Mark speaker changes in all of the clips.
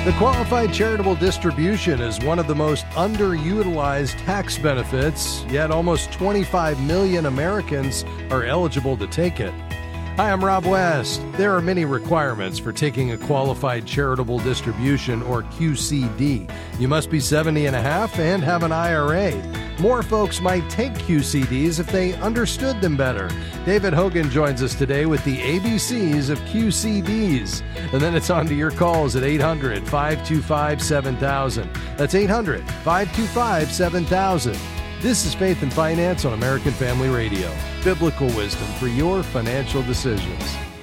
Speaker 1: The qualified charitable distribution is one of the most underutilized tax benefits, yet almost 25 million Americans are eligible to take it. Hi, I'm Rob West. There are many requirements for taking a qualified charitable distribution, or QCD. You must be 70 and a half and have an IRA. More folks might take QCDs if they understood them better. David Hogan joins us today with the ABCs of QCDs. And then it's on to your calls at 800-525-7000. That's 800-525-7000. This is Faith and Finance on American Family Radio. Biblical wisdom for your financial decisions.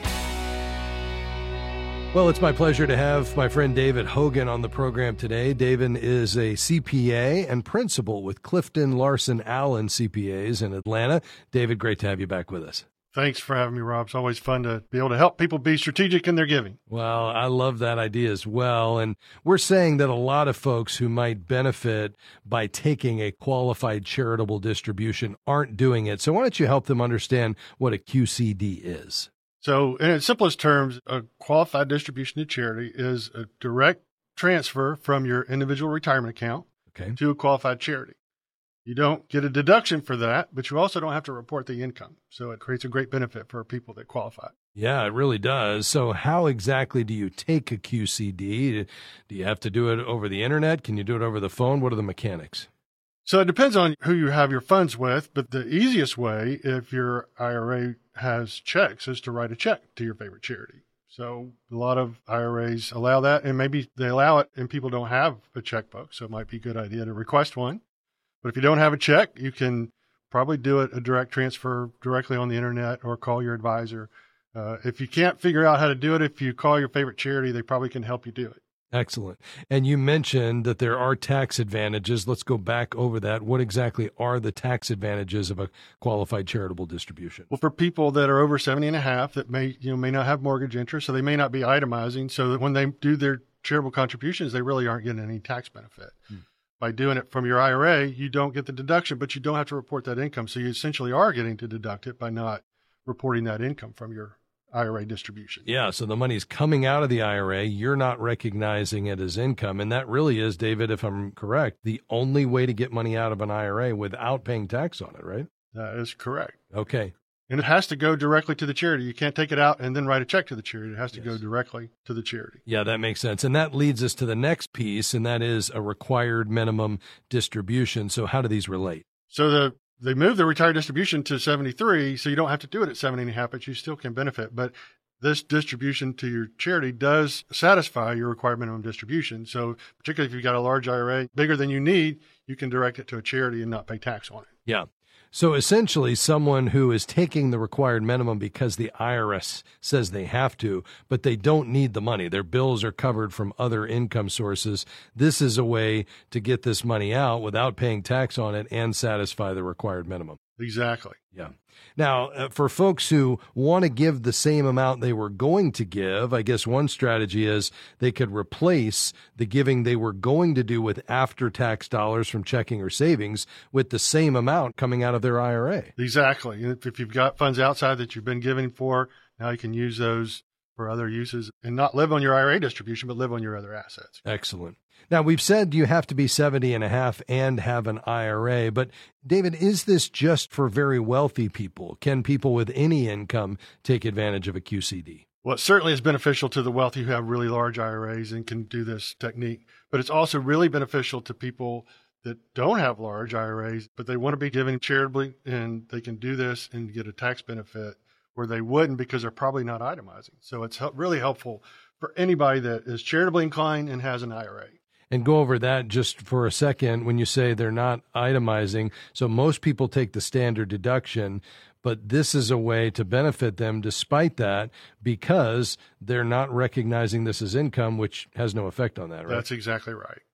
Speaker 1: Well, it's my pleasure to have my friend David Hogan on the program today. David is a CPA and principal with Clifton Larson Allen CPAs in Atlanta. David, great to have you back with us.
Speaker 2: Thanks for having me, Rob. It's always fun to be able to help people be strategic in their giving.
Speaker 1: Well, I love that idea as well. And we're saying that a lot of folks who might benefit by taking a qualified charitable distribution aren't doing it. So why don't you help them understand what a QCD is?
Speaker 2: So in its simplest terms, a qualified distribution to charity is a direct transfer from your individual retirement account to a qualified charity. You don't get a deduction for that, but you also don't have to report the income. So it creates a great benefit for people that qualify.
Speaker 1: Yeah, it really does. So how exactly do you take a QCD? Do you have to do it over the internet? Can you do it over the phone? What are the mechanics?
Speaker 2: So it depends on who you have your funds with, but the easiest way, if your IRA has checks, is to write a check to your favorite charity. So a lot of IRAs allow that, and maybe they allow it and people don't have a checkbook. So it might be a good idea to request one. But if you don't have a check, you can probably do it a direct transfer directly on the internet or call your advisor. If you can't figure out how to do it, if you call your favorite charity, they probably can help you do it.
Speaker 1: Excellent. And you mentioned that there are tax advantages. Let's go back over that. What exactly are the tax advantages of a qualified charitable distribution?
Speaker 2: Well, for people that are over 70 and a half that may not have mortgage interest, so they may not be itemizing, so that when they do their charitable contributions, they really aren't getting any tax benefit. By doing it from your IRA, you don't get the deduction, but you don't have to report that income. So you essentially are getting to deduct it by not reporting that income from your IRA distribution.
Speaker 1: Yeah, so the money's coming out of the IRA. You're not recognizing it as income. And that really is, David, if I'm correct, the only way to get money out of an IRA without paying tax on it, right?
Speaker 2: That is correct.
Speaker 1: Okay.
Speaker 2: And it has to go directly to the charity. You can't take it out and then write a check to the charity. It has to go directly to the charity.
Speaker 1: Yeah, that makes sense. And that leads us to the next piece, and that is a required minimum distribution. So how do these relate?
Speaker 2: So they moved the retired distribution to 73, so you don't have to do it at 70 and a half, but you still can benefit. But this distribution to your charity does satisfy your required minimum distribution. So particularly if you've got a large IRA, bigger than you need, you can direct it to a charity and not pay tax on it.
Speaker 1: Yeah. So essentially, someone who is taking the required minimum because the IRS says they have to, but they don't need the money. Their bills are covered from other income sources. This is a way to get this money out without paying tax on it and satisfy the required minimum.
Speaker 2: Exactly.
Speaker 1: Yeah. Now, for folks who want to give the same amount they were going to give, I guess one strategy is they could replace the giving they were going to do with after-tax dollars from checking or savings with the same amount coming out of their IRA.
Speaker 2: Exactly. If you've got funds outside that you've been giving for, now you can use those for other uses and not live on your IRA distribution, but live on your other assets.
Speaker 1: Excellent. Now, we've said you have to be 70 and a half and have an IRA, but David, is this just for very wealthy people? Can people with any income take advantage of a QCD?
Speaker 2: Well, it certainly is beneficial to the wealthy who have really large IRAs and can do this technique, but it's also really beneficial to people that don't have large IRAs, but they want to be giving charitably, and they can do this and get a tax benefit where they wouldn't because they're probably not itemizing. So it's really helpful for anybody that is charitably inclined and has an IRA.
Speaker 1: And go over that just for a second when you say they're not itemizing. So most people take the standard deduction, but this is a way to benefit them despite that because they're not recognizing this as income, which has no effect on that, right?
Speaker 2: That's exactly right.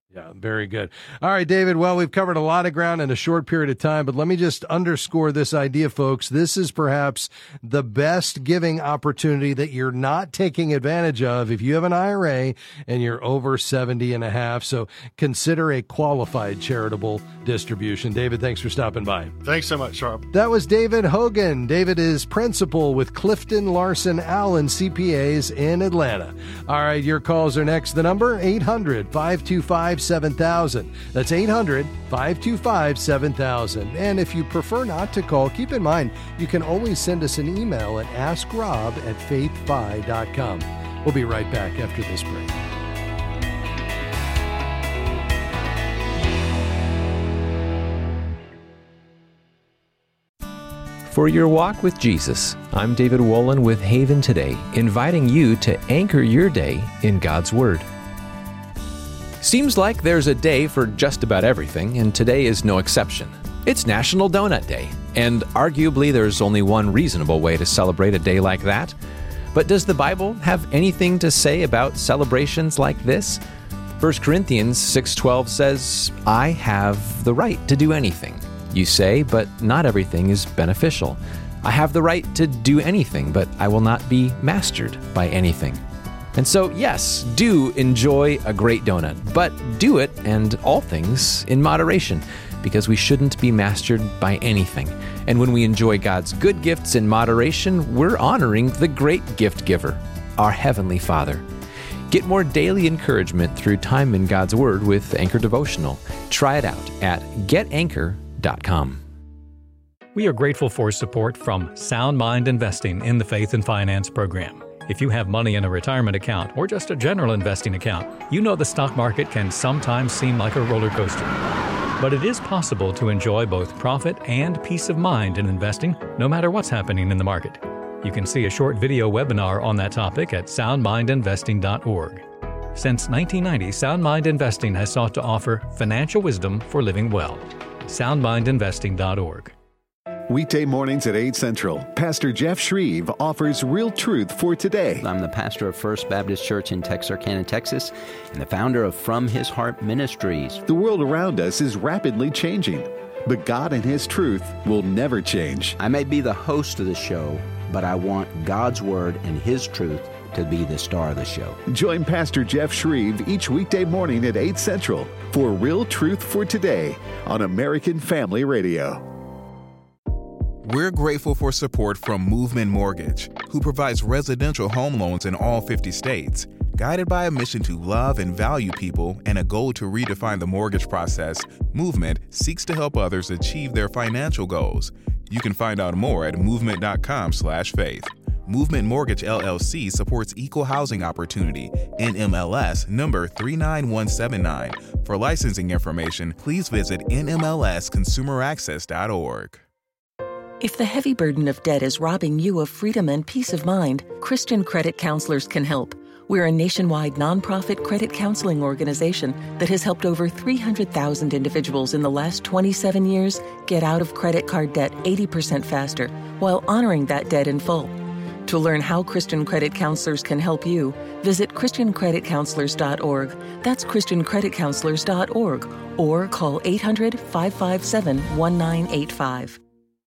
Speaker 1: Yeah, very good. All right, David. Well, we've covered a lot of ground in a short period of time, but let me just underscore this idea, folks. This is perhaps the best giving opportunity that you're not taking advantage of if you have an IRA and you're over 70 and a half. So consider a qualified charitable distribution. David, thanks for stopping by.
Speaker 2: Thanks so much, Rob.
Speaker 1: That was David Hogan. David is principal with Clifton Larson Allen CPAs in Atlanta. All right, your calls are next. The number, 800-525-7000. That's 800-525-7000. And if you prefer not to call, keep in mind, you can always send us an email at askrob@faithfi.com. We'll be right back after this break.
Speaker 3: For your walk with Jesus, I'm David Wolin with Haven Today, inviting you to anchor your day in God's Word. Seems like there's a day for just about everything, and today is no exception. It's National Donut Day, and arguably there's only one reasonable way to celebrate a day like that. But does the Bible have anything to say about celebrations like this? 1 Corinthians 6:12 says, I have the right to do anything. You say, but not everything is beneficial. I have the right to do anything, but I will not be mastered by anything. And so, yes, do enjoy a great donut, but do it and all things in moderation, because we shouldn't be mastered by anything. And when we enjoy God's good gifts in moderation, we're honoring the great gift giver, our Heavenly Father. Get more daily encouragement through time in God's Word with Anchor Devotional. Try it out at getanchor.com.
Speaker 4: We are grateful for support from Sound Mind Investing in the Faith and Finance program. If you have money in a retirement account or just a general investing account, you know the stock market can sometimes seem like a roller coaster. But it is possible to enjoy both profit and peace of mind in investing, no matter what's happening in the market. You can see a short video webinar on that topic at soundmindinvesting.org. Since 1990, Sound Mind Investing has sought to offer financial wisdom for living well. soundmindinvesting.org.
Speaker 5: Weekday mornings at 8 Central, Pastor Jeff Shreve offers real truth for today.
Speaker 6: I'm the pastor of First Baptist Church in Texarkana, Texas, and the founder of From His Heart Ministries.
Speaker 5: The world around us is rapidly changing, but God and His truth will never change.
Speaker 6: I may be the host of the show, but I want God's Word and His truth to be the star of the show.
Speaker 5: Join Pastor Jeff Shreve each weekday morning at 8 Central for Real Truth for Today on American Family Radio.
Speaker 7: We're grateful for support from Movement Mortgage, who provides residential home loans in all 50 states. Guided by a mission to love and value people and a goal to redefine the mortgage process, Movement seeks to help others achieve their financial goals. You can find out more at movement.com/faith. Movement Mortgage LLC supports equal housing opportunity, NMLS number 39179. For licensing information, please visit nmlsconsumeraccess.org.
Speaker 8: If the heavy burden of debt is robbing you of freedom and peace of mind, Christian Credit Counselors can help. We're a nationwide nonprofit credit counseling organization that has helped over 300,000 individuals in the last 27 years get out of credit card debt 80% faster while honoring that debt in full. To learn how Christian Credit Counselors can help you, visit ChristianCreditCounselors.org. That's ChristianCreditCounselors.org, or call 800-557-1985.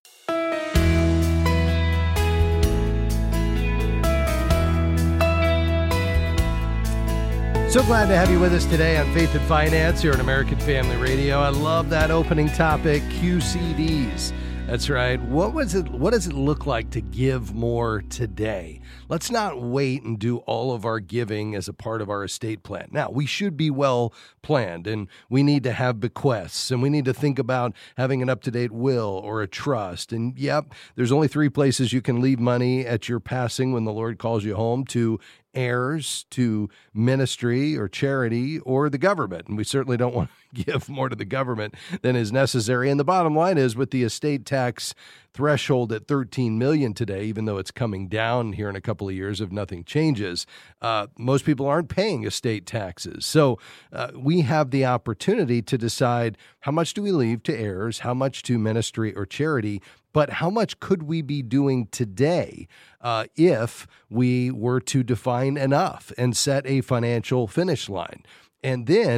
Speaker 1: So glad to have you with us today on Faith and Finance here at American Family Radio. I love that opening topic, QCDs. That's right. What does it look like to give more today? Let's not wait and do all of our giving as a part of our estate plan. Now, we should be well planned, and we need to have bequests, and we need to think about having an up-to-date will or a trust. And yep, there's only 3 places you can leave money at your passing when the Lord calls you home: to heirs, to ministry or charity, or the government. And we certainly don't want to give more to the government than is necessary. And the bottom line is, with the estate tax threshold at $13 million today, even though it's coming down here in a couple of years if nothing changes, most people aren't paying estate taxes. So we have the opportunity to decide, how much do we leave to heirs, how much to ministry or charity, but how much could we be doing today if we were to define enough and set a financial finish line? And then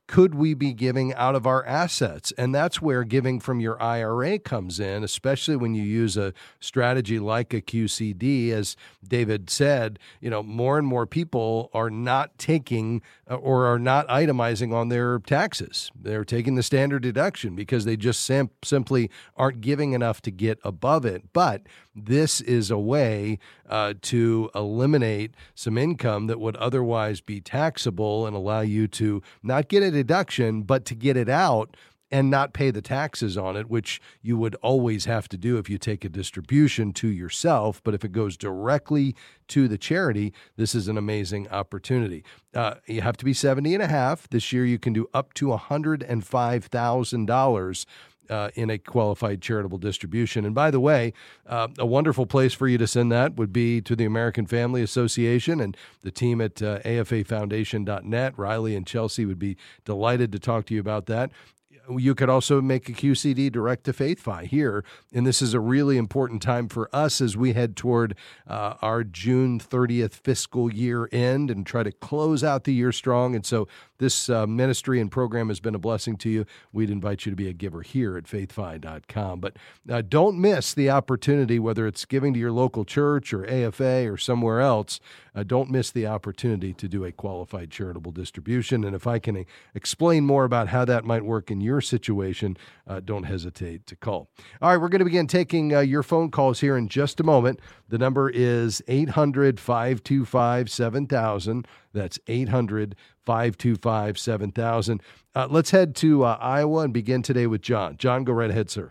Speaker 1: could we be giving out of our assets? And that's where giving from your IRA comes in, especially when you use a strategy like a QCD. As David said, more and more people are not taking or are not itemizing on their taxes. They're taking the standard deduction because they just simply aren't giving enough to get above it. But this is a way to eliminate some income that would otherwise be taxable and allow you to not get a deduction, but to get it out and not pay the taxes on it, which you would always have to do if you take a distribution to yourself. But if it goes directly to the charity, this is an amazing opportunity. You have to be 70 and a half. This year you can do up to $105,000 in a qualified charitable distribution. And by the way, a wonderful place for you to send that would be to the American Family Association and the team at afafoundation.net. Riley and Chelsea would be delighted to talk to you about that. You could also make a QCD direct to FaithFi here, and this is a really important time for us as we head toward our June 30th fiscal year end and try to close out the year strong. And so this ministry and program has been a blessing to you. We'd invite you to be a giver here at faithfi.com. But don't miss the opportunity, whether it's giving to your local church or AFA or somewhere else. Don't miss the opportunity to do a qualified charitable distribution. And if I can explain more about how that might work in your situation, don't hesitate to call. All right, we're going to begin taking your phone calls here in just a moment. The number is 800-525-7000. That's 800-525-7000. Let's head to Iowa and begin today with John. John, go right ahead, sir.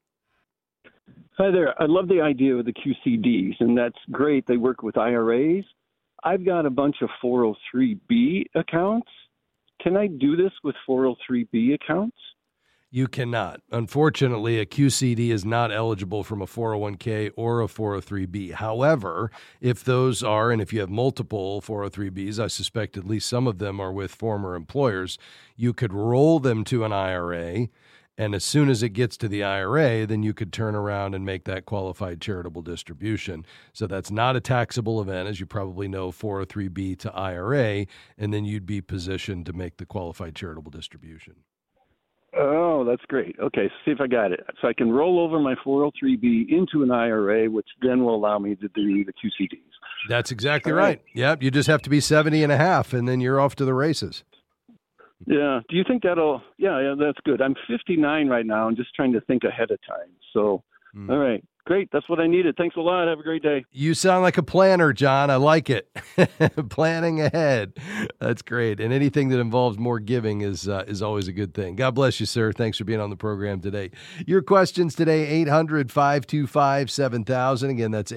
Speaker 9: Hi there. I love the idea of the QCDs, and that's great. They work with IRAs. I've got a bunch of 403B accounts. Can I do this with 403B accounts?
Speaker 1: You cannot. Unfortunately, a QCD is not eligible from a 401k or a 403b. However, if those are, and if you have multiple 403bs, I suspect at least some of them are with former employers, you could roll them to an IRA. And as soon as it gets to the IRA, then you could turn around and make that qualified charitable distribution. So that's not a taxable event, as you probably know, 403b to IRA, and then you'd be positioned to make the qualified charitable distribution.
Speaker 9: Oh, that's great. Okay, so see if I got it. So I can roll over my 403b into an IRA, which then will allow me to do the QCDs.
Speaker 1: That's exactly right. Yep, you just have to be 70 and a half, and then you're off to the races.
Speaker 9: Yeah. Do you think that'll? Yeah, that's good. I'm 59 right now. I'm just trying to think ahead of time. So, all right. Great. That's what I needed. Thanks a lot. Have a great day.
Speaker 1: You sound like a planner, John. I like it. Planning ahead. That's great. And anything that involves more giving is always a good thing. God bless you, sir. Thanks for being on the program today. Your questions today, 800-525-7000. Again, that's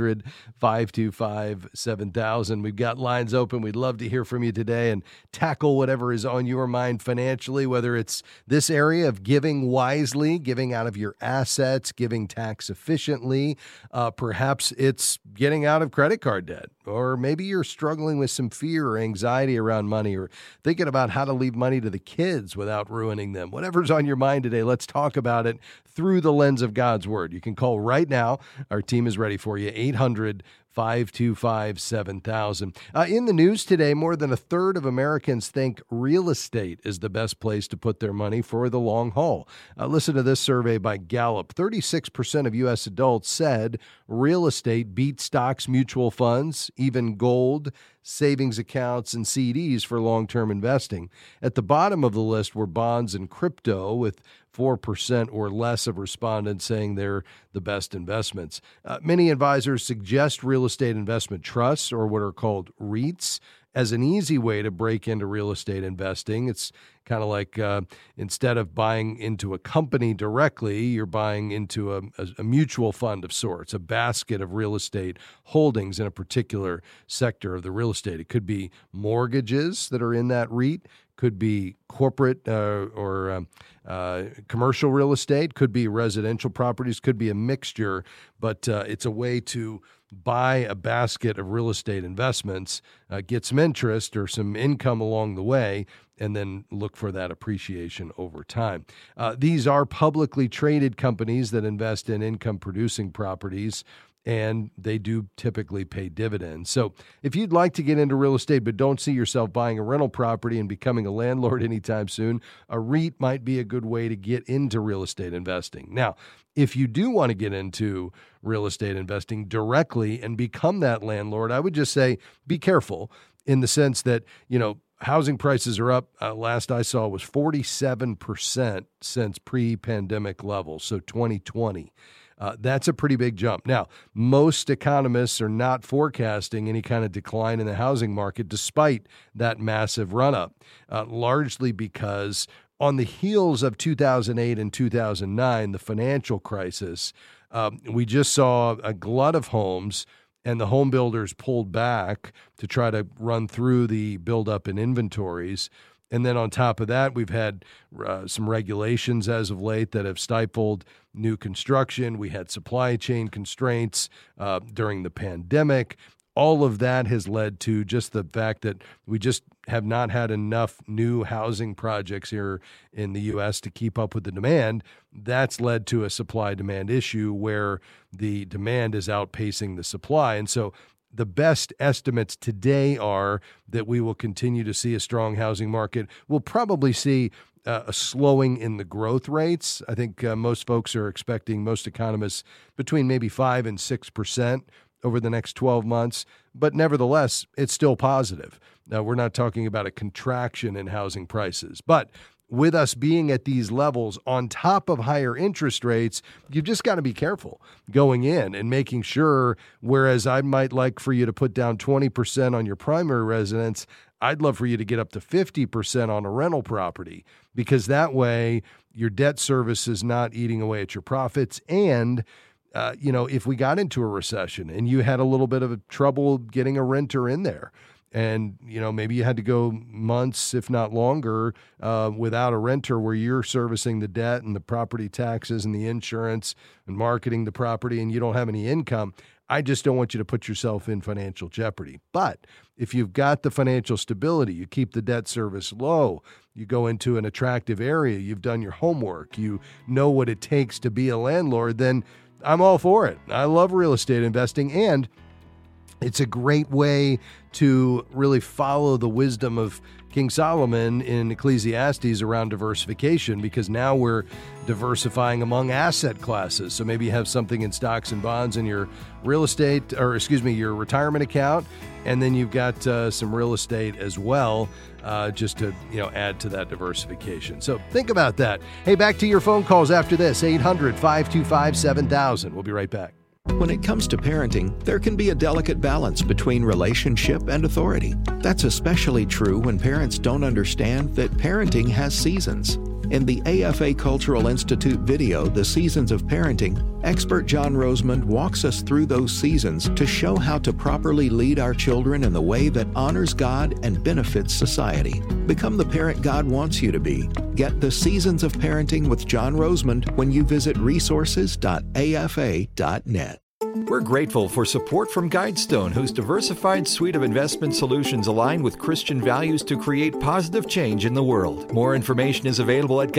Speaker 1: 800-525-7000. We've got lines open. We'd love to hear from you today and tackle whatever is on your mind financially, whether it's this area of giving wisely, giving out of your assets, giving tax efficiently. Perhaps it's getting out of credit card debt, or maybe you're struggling with some fear or anxiety around money, or thinking about how to leave money to the kids without ruining them. Whatever's on your mind today, let's talk about it through the lens of God's Word. You can call right now. Our team is ready for you, 800-525-7000. In the news today, more than a third of Americans think real estate is the best place to put their money for the long haul. Listen to this survey by Gallup. 36% of U.S. adults said real estate beats stocks, mutual funds, even gold, savings accounts, and CDs for long-term investing. At the bottom of the list were bonds and crypto, with 4% or less of respondents saying they're the best investments. Many advisors suggest real estate investment trusts, or what are called REITs, as an easy way to break into real estate investing. It's kind of like instead of buying into a company directly, you're buying into a mutual fund of sorts, a basket of real estate holdings in a particular sector of the real estate. It could be mortgages that are in that REIT, could be corporate or commercial real estate, could be residential properties, could be a mixture, but it's a way to buy a basket of real estate investments, get some interest or some income along the way, and then look for that appreciation over time. These are publicly traded companies that invest in income-producing properties, and they do typically pay dividends. So if you'd like to get into real estate but don't see yourself buying a rental property and becoming a landlord anytime soon, a REIT might be a good way to get into real estate investing. Now, if you do want to get into real estate investing directly and become that landlord, I would just say be careful in the sense that, housing prices are up. Last I saw was 47% since pre-pandemic levels, so 2020. That's a pretty big jump. Now, most economists are not forecasting any kind of decline in the housing market despite that massive run-up, largely because on the heels of 2008 and 2009, the financial crisis, we just saw a glut of homes, and the home builders pulled back to try to run through the buildup in inventories. And then on top of that, we've had some regulations as of late that have stifled new construction. We had supply chain constraints during the pandemic. All of that has led to just the fact that we just have not had enough new housing projects here in the U.S. to keep up with the demand. That's led to a supply-demand issue where the demand is outpacing the supply. And so the best estimates today are that we will continue to see a strong housing market. We'll probably see a slowing in the growth rates. I think most folks are expecting, most economists, between maybe 5 and 6% over the next 12 months. But nevertheless, it's still positive. Now, we're not talking about a contraction in housing prices. But with us being at these levels on top of higher interest rates, you've just got to be careful going in and making sure, whereas I might like for you to put down 20% on your primary residence, I'd love for you to get up to 50% on a rental property, because that way your debt service is not eating away at your profits. And if we got into a recession and you had a little bit of trouble getting a renter in there, and, maybe you had to go months, if not longer, without a renter where you're servicing the debt and the property taxes and the insurance and marketing the property, and you don't have any income, I just don't want you to put yourself in financial jeopardy. But if you've got the financial stability, you keep the debt service low, you go into an attractive area, you've done your homework, you know what it takes to be a landlord, then I'm all for it. I love real estate investing, and it's a great way to really follow the wisdom of King Solomon in Ecclesiastes around diversification, because now we're diversifying among asset classes. So maybe you have something in stocks and bonds in your your retirement account, and then you've got some real estate as well, just to add to that diversification. So think about that. Hey, back to your phone calls after this, 800-525-7000. We'll be right back.
Speaker 3: When it comes to parenting, there can be a delicate balance between relationship and authority. That's especially true when parents don't understand that parenting has seasons. In the AFA Cultural Institute video, The Seasons of Parenting, expert John Rosemond walks us through those seasons to show how to properly lead our children in the way that honors God and benefits society. Become the parent God wants you to be. Get The Seasons of Parenting with John Rosemond when you visit resources.afa.net.
Speaker 10: We're grateful for support from Guidestone, whose diversified suite of investment solutions align with Christian values to create positive change in the world. More information is available at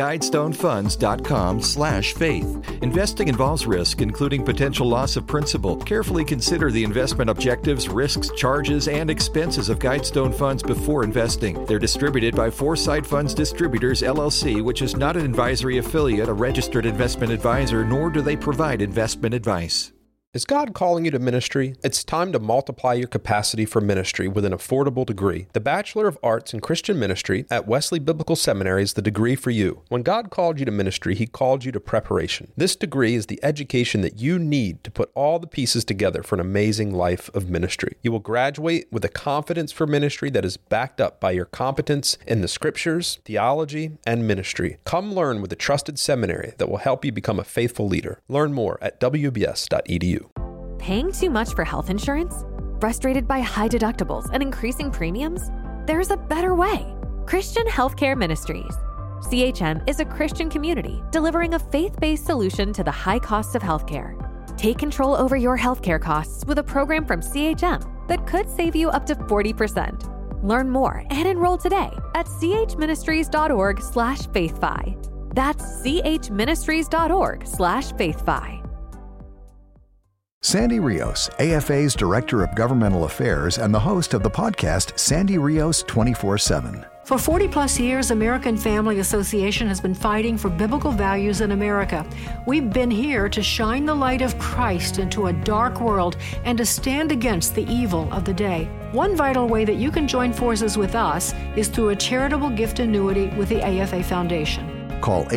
Speaker 10: guidestonefunds.com/faith. Investing involves risk, including potential loss of principal. Carefully consider the investment objectives, risks, charges, and expenses of Guidestone Funds before investing. They're distributed by Foresight Funds Distributors, LLC, which is not an advisory affiliate, a registered investment advisor, nor do they provide investment advice.
Speaker 11: Is God calling you to ministry? It's time to multiply your capacity for ministry with an affordable degree. The Bachelor of Arts in Christian Ministry at Wesley Biblical Seminary is the degree for you. When God called you to ministry, He called you to preparation. This degree is the education that you need to put all the pieces together for an amazing life of ministry. You will graduate with a confidence for ministry that is backed up by your competence in the Scriptures, theology, and ministry. Come learn with a trusted seminary that will help you become a faithful leader. Learn more at wbs.edu.
Speaker 12: Paying too much for health insurance? Frustrated by high deductibles and increasing premiums? There's a better way. Christian Healthcare Ministries. CHM is a Christian community delivering a faith-based solution to the high costs of healthcare. Take control over your healthcare costs with a program from CHM that could save you up to 40%. Learn more and enroll today at chministries.org/faithfi. That's chministries.org/faithfi.
Speaker 13: Sandy Rios, AFA's Director of Governmental Affairs and the host of the podcast Sandy Rios 24/7.
Speaker 14: For 40-plus years, American Family Association has been fighting for biblical values in America. We've been here to shine the light of Christ into a dark world and to stand against the evil of the day. One vital way that you can join forces with us is through a charitable gift annuity with the AFA Foundation.
Speaker 13: Call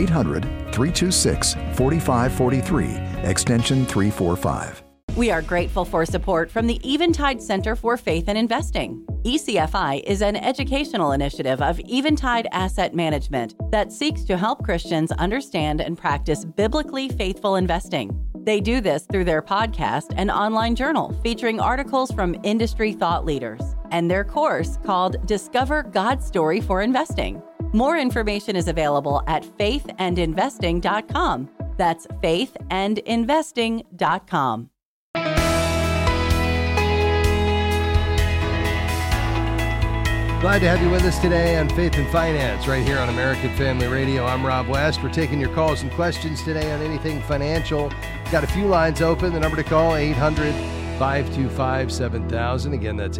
Speaker 13: 800-326-4543, extension 345.
Speaker 15: We are grateful for support from the Eventide Center for Faith and Investing. ECFI is an educational initiative of Eventide Asset Management that seeks to help Christians understand and practice biblically faithful investing. They do this through their podcast and online journal featuring articles from industry thought leaders and their course called Discover God's Story for Investing. More information is available at faithandinvesting.com. That's faithandinvesting.com.
Speaker 1: Glad to have you with us today on Faith and Finance right here on American Family Radio. I'm Rob West. We're taking your calls and questions today on anything financial. Got a few lines open. The number to call, 800-525-7000. Again, that's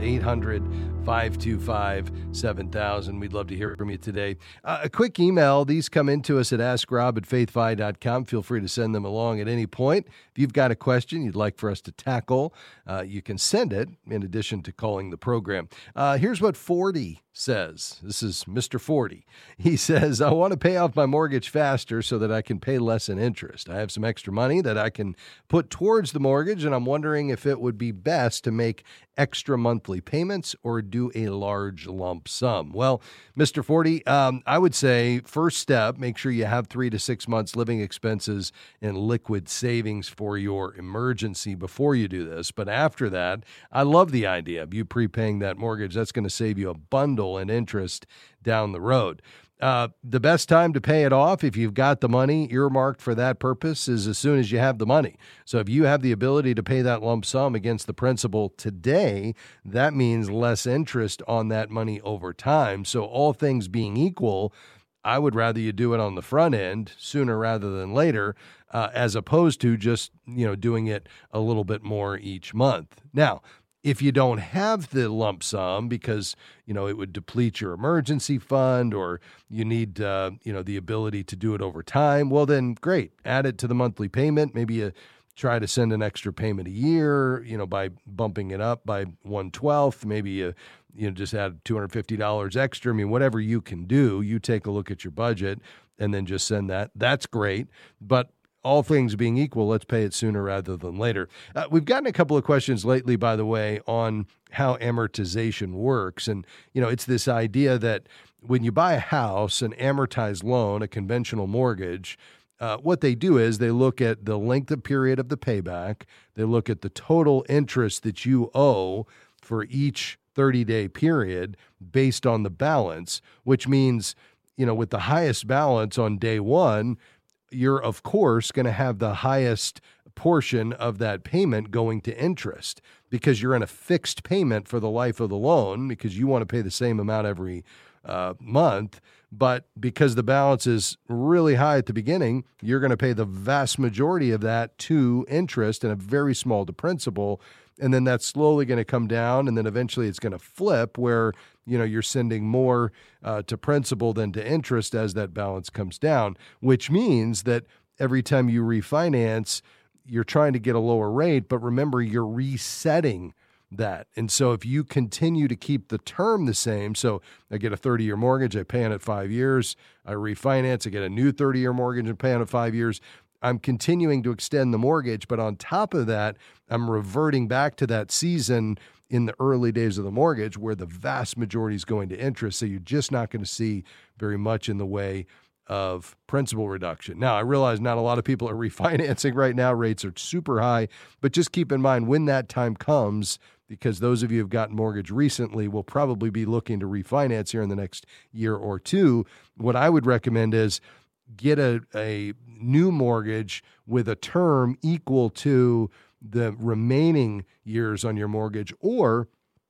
Speaker 1: 800-525-7000. We'd love to hear from you today. A quick email. These come into us at askrob@faithfi.com. Feel free to send them along at any point. If you've got a question you'd like for us to tackle, you can send it in addition to calling the program. Here's what 40 says. This is Mr. 40. He says, I want to pay off my mortgage faster so that I can pay less in interest. I have some extra money that I can put towards the mortgage, and I'm wondering if it would be best to make extra monthly payments or do a large lump sum. Well, Mr. 40, I would say first step, make sure you have 3 to 6 months living expenses and liquid savings for your emergency before you do this. But after that, I love the idea of you prepaying that mortgage. That's going to save you a bundle in interest down the road. The best time to pay it off, if you've got the money earmarked for that purpose, is as soon as you have the money. So if you have the ability to pay that lump sum against the principal today, that means less interest on that money over time. So all things being equal, I would rather you do it on the front end sooner rather than later, as opposed to just, doing it a little bit more each month. Now, if you don't have the lump sum because, it would deplete your emergency fund or you need, the ability to do it over time, well, then great. Add it to the monthly payment. Maybe you try to send an extra payment a year, by bumping it up by 1/12. Maybe you just add $250 extra. I mean, whatever you can do, you take a look at your budget and then just send that. That's great. But all things being equal, let's pay it sooner rather than later. We've gotten a couple of questions lately, by the way, on how amortization works. And, it's this idea that when you buy a house, an amortized loan, a conventional mortgage, what they do is they look at the length of period of the payback. They look at the total interest that you owe for each 30-day period based on the balance, which means, with the highest balance on day one, you're, of course, going to have the highest portion of that payment going to interest because you're in a fixed payment for the life of the loan because you want to pay the same amount every month. But because the balance is really high at the beginning, you're going to pay the vast majority of that to interest and a very small to principal. And then that's slowly going to come down, and then eventually it's going to flip where, you're sending more to principal than to interest as that balance comes down, which means that every time you refinance, you're trying to get a lower rate, but remember, you're resetting that. And so if you continue to keep the term the same, so I get a 30-year mortgage, I pay on it 5 years, I refinance, I get a new 30-year mortgage and pay on it 5 years, I'm continuing to extend the mortgage, but on top of that, I'm reverting back to that season in the early days of the mortgage where the vast majority is going to interest. So you're just not going to see very much in the way of principal reduction. Now, I realize not a lot of people are refinancing right now. Rates are super high, but just keep in mind when that time comes, because those of you who have gotten mortgage recently will probably be looking to refinance here in the next year or two. What I would recommend is get a new mortgage with a term equal to the remaining years on your mortgage, or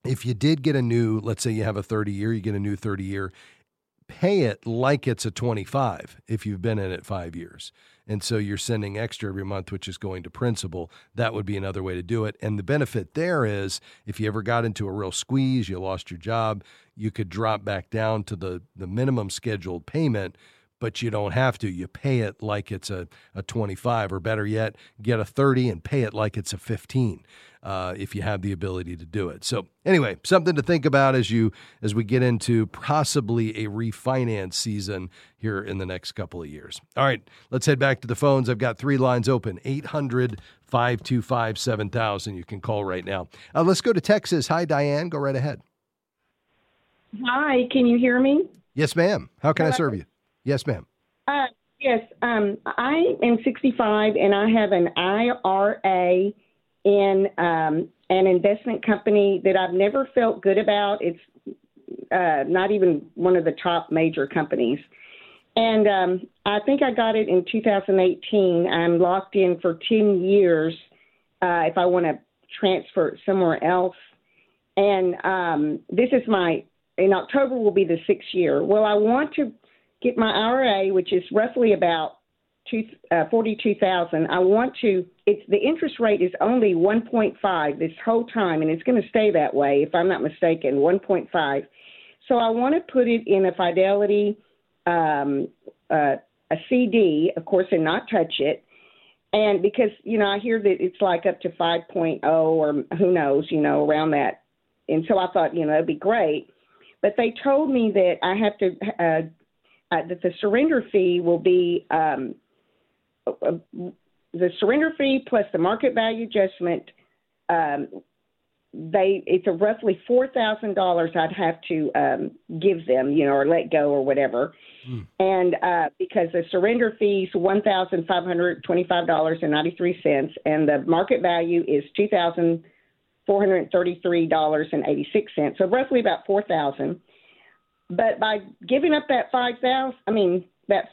Speaker 1: if you did get a new, let's say you have a 30-year, you get a new 30-year, pay it like it's a 25 if you've been in it 5 years. And so you're sending extra every month, which is going to principal. That would be another way to do it. And the benefit there is if you ever got into a real squeeze, you lost your job, you could drop back down to the minimum scheduled payment, but you don't have to. You pay it like it's a 25, or better yet, get a 30 and pay it like it's a 15 if you have the ability to do it. So anyway, something to think about as we get into possibly a refinance season here in the next couple of years. All right, let's head back to the phones. I've got 3 lines open, 800-525-7000. You can call right now. Let's go to Texas. Hi, Diane. Go right ahead.
Speaker 16: Hi, can you hear me?
Speaker 1: Yes, ma'am. How can I serve you? Yes, ma'am.
Speaker 16: Yes, I am 65 and I have an IRA in an investment company that I've never felt good about. It's not even one of the top major companies. And I think I got it in 2018. I'm locked in for 10 years if I want to transfer it somewhere else. And this is in October will be the 6th year. Well, I want to get my IRA, which is roughly about $42,000. I want to. The interest rate is only 1.5 this whole time, and it's going to stay that way if I'm not mistaken. 1.5. So I want to put it in a Fidelity, a CD, of course, and not touch it. And because I hear that it's like up to 5.0 or who knows, around that. And so I thought, it'd be great. But they told me that I have to, that the surrender fee will be the surrender fee plus the market value adjustment. It's a roughly $4,000 I'd have to give them, or let go or whatever. And because the surrender fee is $1,525.93, and the market value is $2,433.86, so roughly about $4,000. But by giving up that $4,000,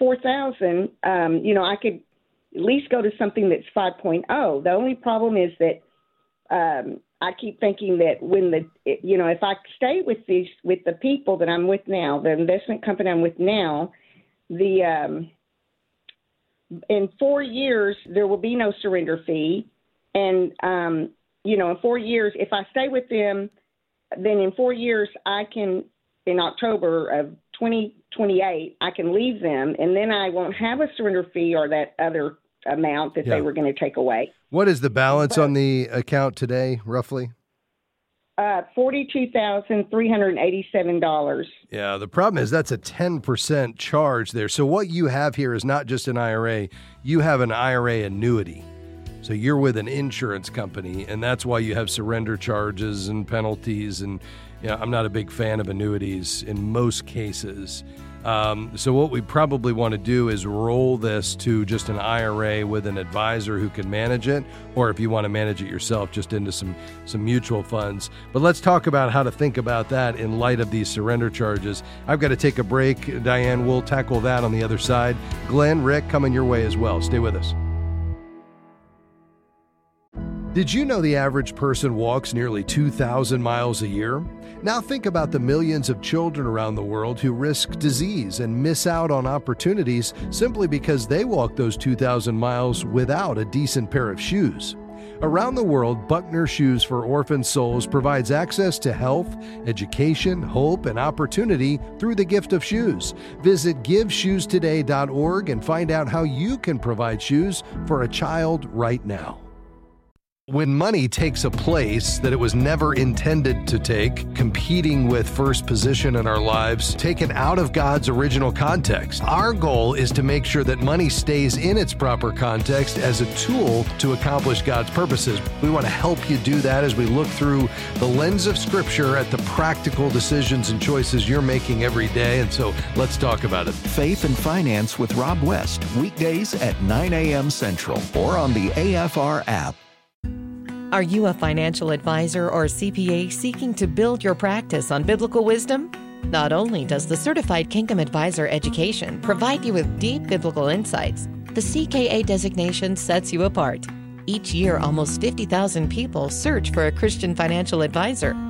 Speaker 16: I could at least go to something that's 5.0. The only problem is that I keep thinking that if I stay with the people that I'm with now, the investment company I'm with now, in 4 years there will be no surrender fee, and in 4 years, if I stay with them, then in 4 years I can, in October of 2028, I can leave them, and then I won't have a surrender fee or that other amount that they were going to take away.
Speaker 1: What is the balance on the account today, roughly?
Speaker 16: $42,387.
Speaker 1: Yeah, the problem is that's a 10% charge there. So what you have here is not just an IRA, you have an IRA annuity. So you're with an insurance company, and that's why you have surrender charges and penalties. And I'm not a big fan of annuities in most cases. So what we probably want to do is roll this to just an IRA with an advisor who can manage it, or if you want to manage it yourself, just into some mutual funds. But let's talk about how to think about that in light of these surrender charges. I've got to take a break. Diane, we'll tackle that on the other side. Glenn, Rick, coming your way as well. Stay with us. Did you know the average person walks nearly 2,000 miles a year? Now think about the millions of children around the world who risk disease and miss out on opportunities simply because they walk those 2,000 miles without a decent pair of shoes. Around the world, Buckner Shoes for Orphan Souls provides access to health, education, hope, and opportunity through the gift of shoes. Visit GiveShoesToday.org and find out how you can provide shoes for a child right now. When money takes a place that it was never intended to take, competing with first position in our lives, taken out of God's original context, our goal is to make sure that money stays in its proper context as a tool to accomplish God's purposes. We want to help you do that as we look through the lens of Scripture at the practical decisions and choices you're making every day. And so let's talk about it.
Speaker 13: Faith and Finance with Rob West, weekdays at 9 a.m. Central or on the AFR app.
Speaker 17: Are you a financial advisor or CPA seeking to build your practice on biblical wisdom? Not only does the Certified Kingdom Advisor education provide you with deep biblical insights, the CKA designation sets you apart. Each year, almost 50,000 people search for a Christian financial advisor.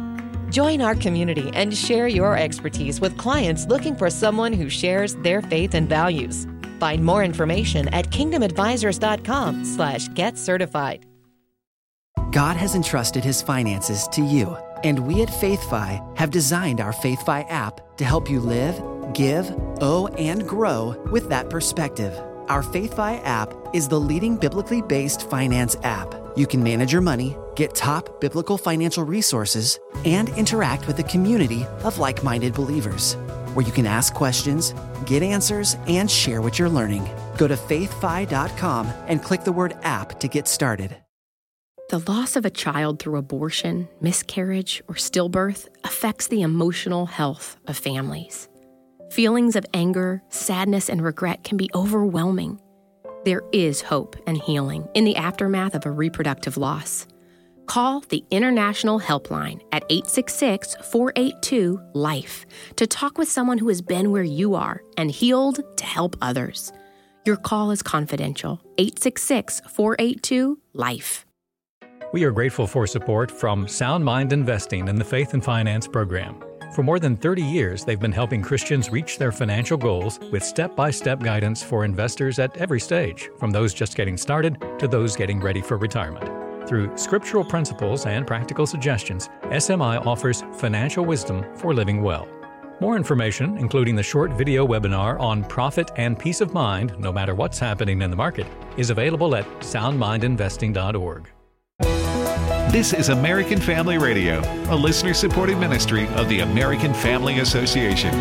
Speaker 17: Join our community and share your expertise with clients looking for someone who shares their faith and values. Find more information at kingdomadvisors.com/getcertified.
Speaker 18: God has entrusted His finances to you, and we at FaithFi have designed our FaithFi app to help you live, give, owe, and grow with that perspective. Our FaithFi app is the leading biblically based finance app. You can manage your money, get top biblical financial resources, and interact with a community of like-minded believers, where you can ask questions, get answers, and share what you're learning. Go to faithfi.com and click the word app to get started.
Speaker 19: The loss of a child through abortion, miscarriage, or stillbirth affects the emotional health of families. Feelings of anger, sadness, and regret can be overwhelming. There is hope and healing in the aftermath of a reproductive loss. Call the International Helpline at 866-482-LIFE to talk with someone who has been where you are and healed to help others. Your call is confidential. 866-482-LIFE.
Speaker 4: We are grateful for support from Sound Mind Investing in the Faith and Finance Program. For more than 30 years, they've been helping Christians reach their financial goals with step-by-step guidance for investors at every stage, from those just getting started to those getting ready for retirement. Through scriptural principles and practical suggestions, SMI offers financial wisdom for living well. More information, including the short video webinar on profit and peace of mind, no matter what's happening in the market, is available at soundmindinvesting.org.
Speaker 5: This is American Family Radio, a listener-supported ministry of the American Family Association.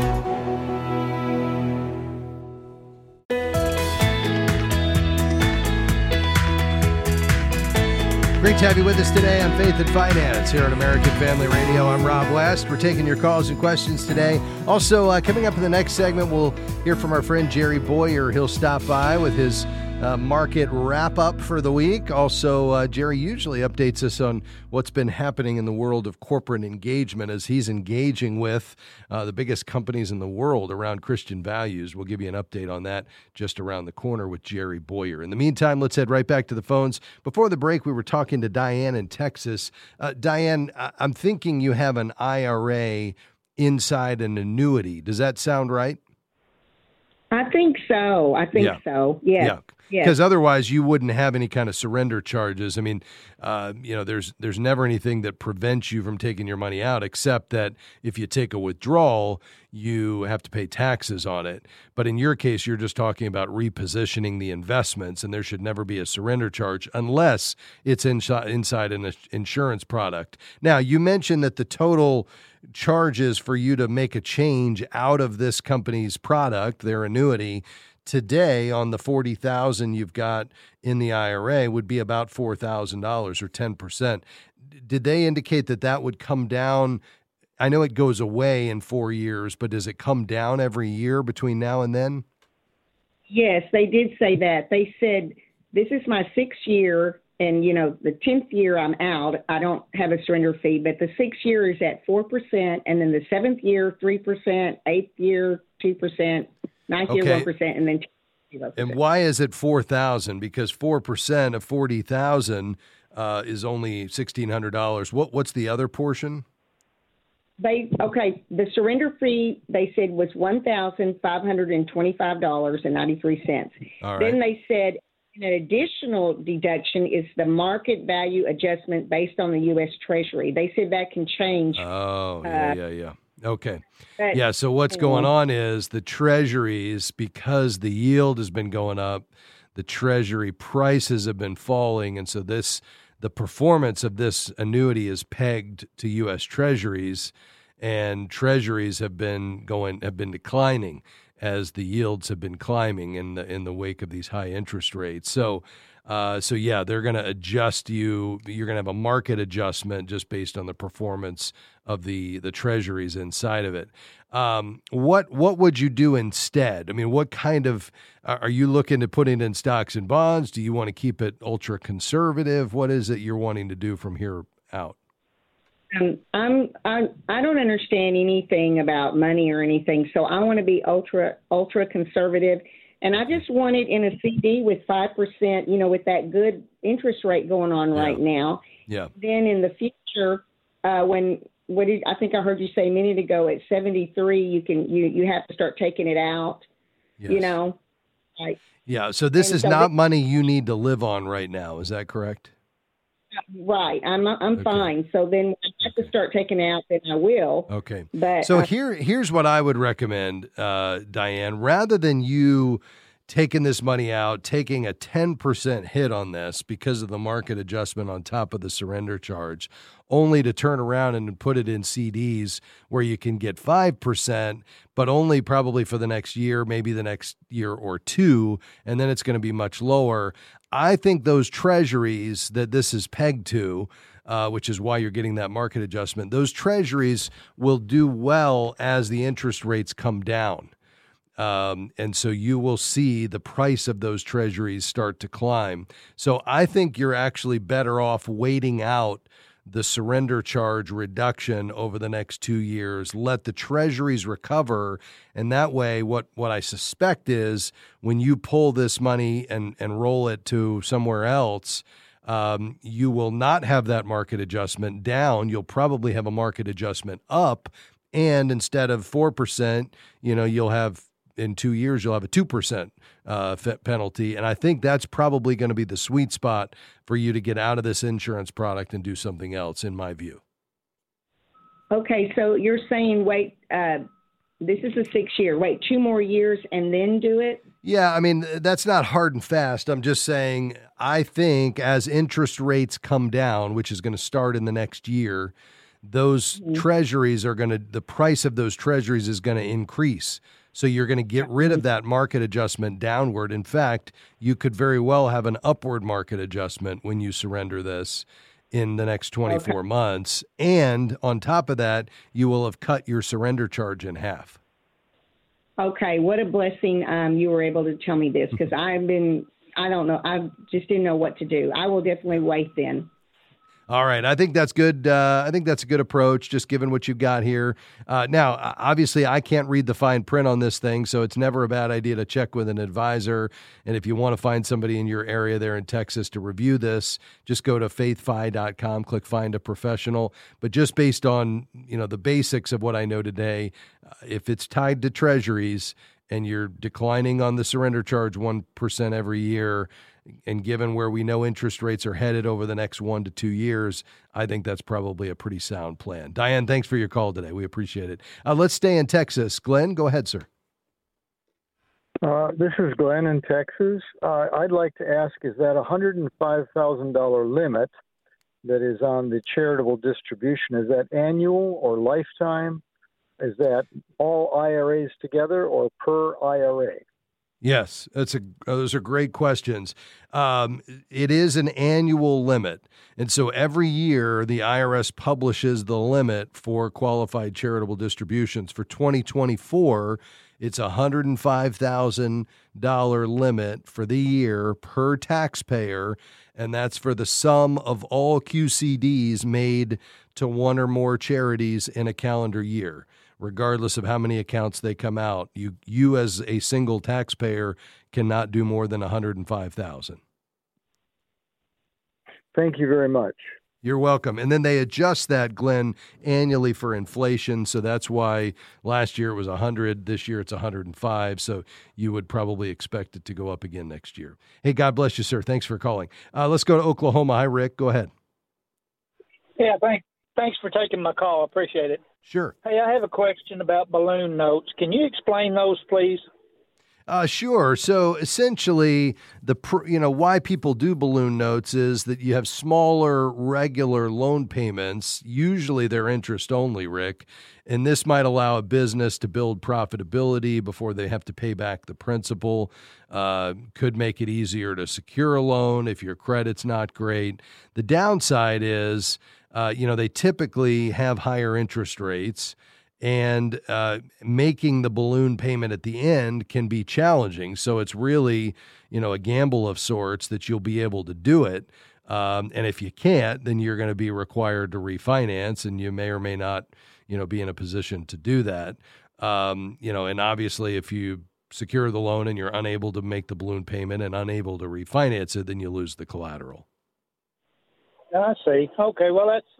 Speaker 1: Great to have you with us today on Faith and Finance here on American Family Radio. I'm Rob West. We're taking your calls and questions today. Also, coming up in the next segment, we'll hear from our friend Jerry Boyer. He'll stop by with his market wrap-up for the week. Also, Jerry usually updates us on what's been happening in the world of corporate engagement as he's engaging with the biggest companies in the world around Christian values. We'll give you an update on that just around the corner with Jerry Boyer. In the meantime, let's head right back to the phones. Before the break, we were talking to Diane in Texas. Diane, I'm thinking you have an IRA inside an annuity. Does that sound right?
Speaker 16: I think so. So. Yeah.
Speaker 1: Because otherwise you wouldn't have any kind of surrender charges. I mean, there's never anything that prevents you from taking your money out, except that if you take a withdrawal, you have to pay taxes on it. But in your case, you're just talking about repositioning the investments, and there should never be a surrender charge unless it's inside an insurance product. Now, you mentioned that the total charges for you to make a change out of this company's product, their annuity, today on the $40,000 you've got in the IRA would be about $4,000 or 10%. Did they indicate that would come down? I know it goes away in 4 years, but does it come down every year between now and then?
Speaker 16: Yes, they did say that. They said, this is my 6th year, and, the 10th year I'm out. I don't have a surrender fee, but the 6th year is at 4%, and then the 7th year, 3%, 8th year, 2%, 9th year, 1%, and then 0%.
Speaker 1: And why is it $4,000? Because 4% of $40,000 is only $1,600. What's the other portion?
Speaker 16: The surrender fee, they said, was $1,525.93.
Speaker 1: All right.
Speaker 16: Then they said an additional deduction is the market value adjustment based on the U.S. Treasury. They said that can change.
Speaker 1: Oh, yeah. Okay. So what's going on is the treasuries, because the yield has been going up, the treasury prices have been falling, and so the performance of this annuity is pegged to U.S. treasuries, and treasuries have been declining as the yields have been climbing in the wake of these high interest rates. So they're going to adjust you. You're going to have a market adjustment just based on the performance of the treasuries inside of it. What would you do instead? I mean, what kind of are you looking to put in stocks and bonds? Do you want to keep it ultra conservative? What is it you're wanting to do from here out?
Speaker 16: I don't understand anything about money or anything, so I want to be ultra conservative. And I just want it in a CD with 5%, with that good interest rate going on right now.
Speaker 1: Yeah.
Speaker 16: Then in the future, when I think I heard you say a minute ago, at 73, you have to start taking it out,
Speaker 1: Yes.
Speaker 16: you know? Like,
Speaker 1: Yeah, so this is not money you need to live on right now. Is that correct?
Speaker 16: right. I'm fine. So then when I have to start taking it out, then I will.
Speaker 1: Okay.
Speaker 16: But
Speaker 1: So here's what I would recommend, Diane. Rather than you taking this money out, taking a 10% hit on this because of the market adjustment on top of the surrender charge, only to turn around and put it in CDs where you can get 5%, but only probably for the next year, maybe the next year or two, and then it's going to be much lower. I think those treasuries that this is pegged to, which is why you're getting that market adjustment, those treasuries will do well as the interest rates come down. And so you will see the price of those treasuries start to climb. So I think you're actually better off waiting out the surrender charge reduction over the next 2 years, let the treasuries recover. And that way, what I suspect is when you pull this money and roll it to somewhere else, you will not have that market adjustment down. You'll probably have a market adjustment up. And instead of 4%, you'll have in 2 years, you'll have a 2% penalty. And I think that's probably going to be the sweet spot for you to get out of this insurance product and do something else, in my view.
Speaker 16: Okay, so you're saying wait, this is a 6-year. Wait 2 more years and then do it?
Speaker 1: Yeah, I mean, that's not hard and fast. I'm just saying, I think as interest rates come down, which is going to start in the next year, those treasuries the price of those treasuries is going to increase. So you're going to get rid of that market adjustment downward. In fact, you could very well have an upward market adjustment when you surrender this in the next 24 months. And on top of that, you will have cut your surrender charge in half.
Speaker 16: Okay, what a blessing you were able to tell me this, because I don't know, I just didn't know what to do. I will definitely wait then.
Speaker 1: All right. I think that's good. I think that's a good approach, just given what you've got here. Now, obviously, I can't read the fine print on this thing, so it's never a bad idea to check with an advisor. And if you want to find somebody in your area there in Texas to review this, just go to faithfi.com, click Find a Professional. But just based on, the basics of what I know today, if it's tied to treasuries and you're declining on the surrender charge 1% every year, and given where we know interest rates are headed over the next 1 to 2 years, I think that's probably a pretty sound plan. Diane, thanks for your call today. We appreciate it. Let's stay in Texas. Glenn, go ahead, sir.
Speaker 20: This is Glenn in Texas. I'd like to ask, is that $105,000 limit that is on the charitable distribution, is that annual or lifetime? Is that all IRAs together or per IRA?
Speaker 1: Yes, those are great questions. It is an annual limit. And so every year the IRS publishes the limit for qualified charitable distributions. For 2024, it's a $105,000 limit for the year per taxpayer, and that's for the sum of all QCDs made to one or more charities in a calendar year. Regardless of how many accounts they come out, you as a single taxpayer cannot do more than $105,000.
Speaker 20: Thank you very much.
Speaker 1: You're welcome. And then they adjust that, Glenn, annually for inflation. So that's why last year it was 100. This year it's 105. So you would probably expect it to go up again next year. Hey, God bless you, sir. Thanks for calling. Let's go to Oklahoma. Hi, Rick. Go ahead.
Speaker 21: Yeah, thanks for taking my call. I appreciate it.
Speaker 1: Sure.
Speaker 21: Hey, I have a question about balloon notes. Can you explain those, please?
Speaker 1: Sure. So essentially, why people do balloon notes is that you have smaller regular loan payments. Usually they're interest only, Rick. And this might allow a business to build profitability before they have to pay back the principal. Could make it easier to secure a loan if your credit's not great. The downside is, they typically have higher interest rates. And making the balloon payment at the end can be challenging. So it's really, a gamble of sorts that you'll be able to do it. And if you can't, then you're going to be required to refinance, and you may or may not, be in a position to do that. And obviously if you secure the loan and you're unable to make the balloon payment and unable to refinance it, then you lose the collateral.
Speaker 21: I see. Okay, well, that's